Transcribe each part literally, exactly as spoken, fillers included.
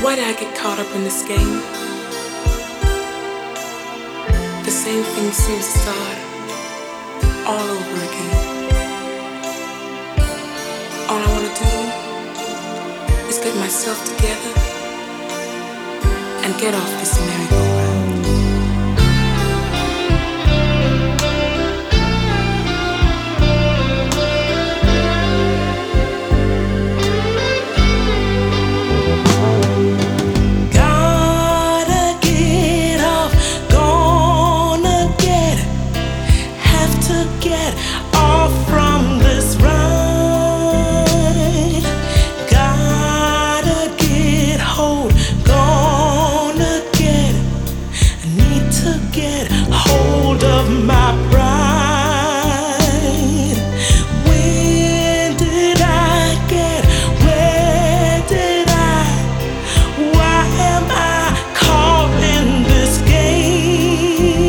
Why did I get caught up in this game? The same thing seems to start all over again. All I want to do is get myself together and get off this merry-go-round. Get off from this ride. Gotta get hold, gonna get it. I need to get hold of my pride. When did I get? Where did I? Why am I caught in this game?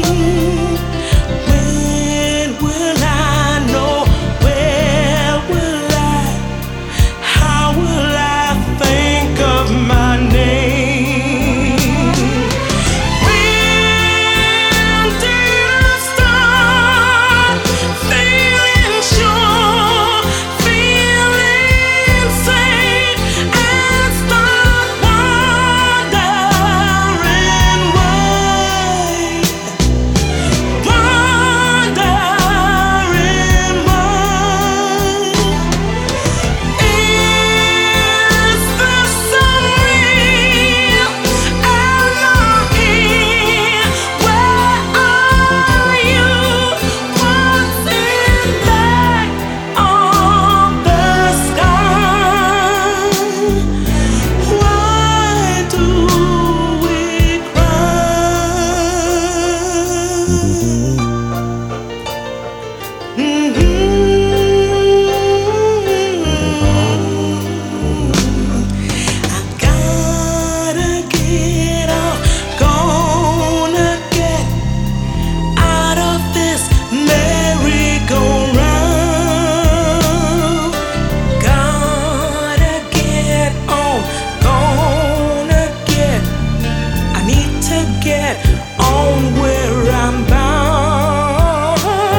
Get on where I'm bound.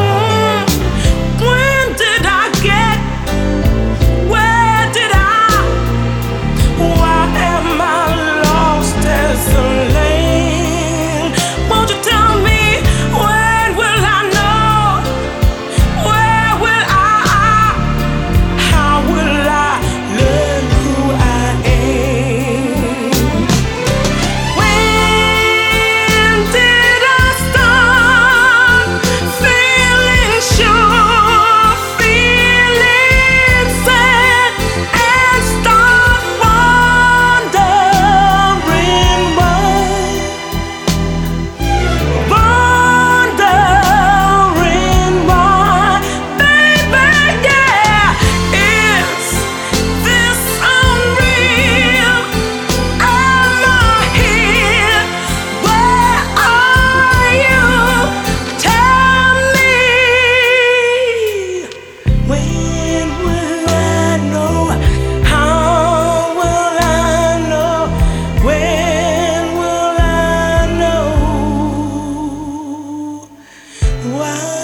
When did I get? Where did I? Why am I lost as a lamb? Won't you tell me, when will I know? Where will I? How will I learn who I am? Why?